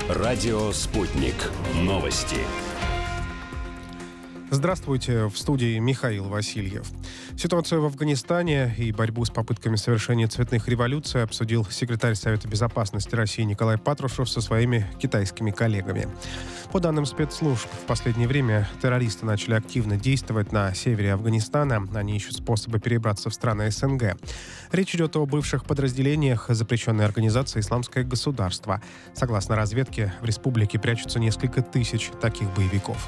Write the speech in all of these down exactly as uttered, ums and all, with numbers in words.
Радио «Спутник». Новости. Здравствуйте, в студии Михаил Васильев. Ситуацию в Афганистане и борьбу с попытками совершения цветных революций обсудил секретарь Совета безопасности России Николай Патрушев со своими китайскими коллегами. По данным спецслужб, в последнее время террористы начали активно действовать на севере Афганистана. Они ищут способы перебраться в страны СНГ. Речь идет о бывших подразделениях запрещенной организации «Исламское государство». Согласно разведке, в республике прячутся несколько тысяч таких боевиков.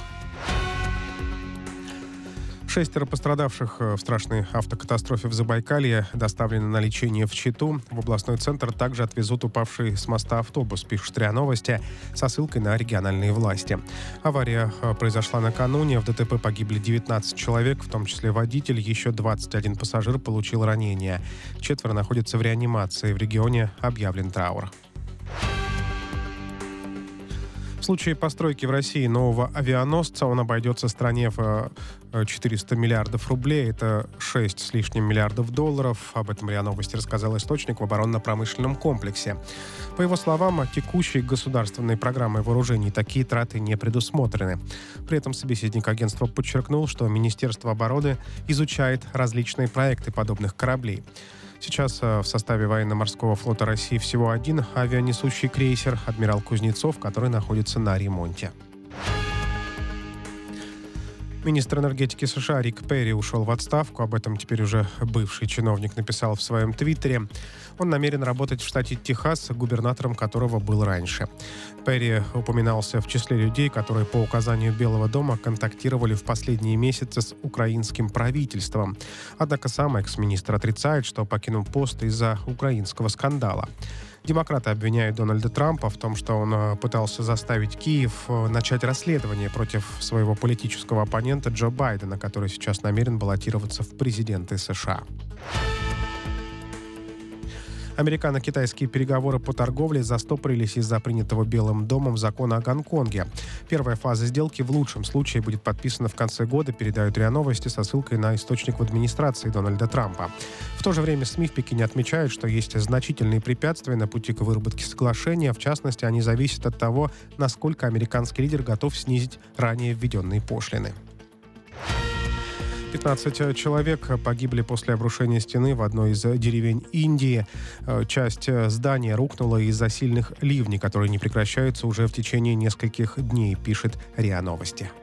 Шестеро пострадавших в страшной автокатастрофе в Забайкалье доставлены на лечение в Читу. В областной центр также отвезут упавший с моста автобус, пишут РИА Новости, со ссылкой на региональные власти. Авария произошла накануне. В ДТП погибли девятнадцать человек, в том числе водитель. Еще двадцать один пассажир получил ранения. Четверо находятся в реанимации. В регионе объявлен траур. В случае постройки в России нового авианосца он обойдется стране в четыреста миллиардов рублей. Это шесть с лишним миллиардов долларов. Об этом РИА Новости рассказал источник в оборонно-промышленном комплексе. По его словам, текущей государственной программой вооружений такие траты не предусмотрены. При этом собеседник агентства подчеркнул, что Министерство обороны изучает различные проекты подобных кораблей. Сейчас в составе военно-морского флота России всего один авианесущий крейсер «Адмирал Кузнецов», который находится на ремонте. Министр энергетики США Рик Перри ушел в отставку. Об этом теперь уже бывший чиновник написал в своем твиттере. Он намерен работать в штате Техас, губернатором которого был раньше. Перри упоминался в числе людей, которые по указанию Белого дома контактировали в последние месяцы с украинским правительством. Однако сам экс-министр отрицает, что покинул пост из-за украинского скандала. Демократы обвиняют Дональда Трампа в том, что он пытался заставить Киев начать расследование против своего политического оппонента Джо Байдена, который сейчас намерен баллотироваться в президенты США. Американо-китайские переговоры по торговле застопорились из-за принятого Белым домом закона о Гонконге. Первая фаза сделки в лучшем случае будет подписана в конце года, передают РИА Новости со ссылкой на источник в администрации Дональда Трампа. В то же время СМИ в Пекине отмечают, что есть значительные препятствия на пути к выработке соглашения. В частности, они зависят от того, насколько американский лидер готов снизить ранее введенные пошлины. пятнадцать человек погибли после обрушения стены в одной из деревень Индии. Часть здания рухнула из-за сильных ливней, которые не прекращаются уже в течение нескольких дней, пишет РИА Новости.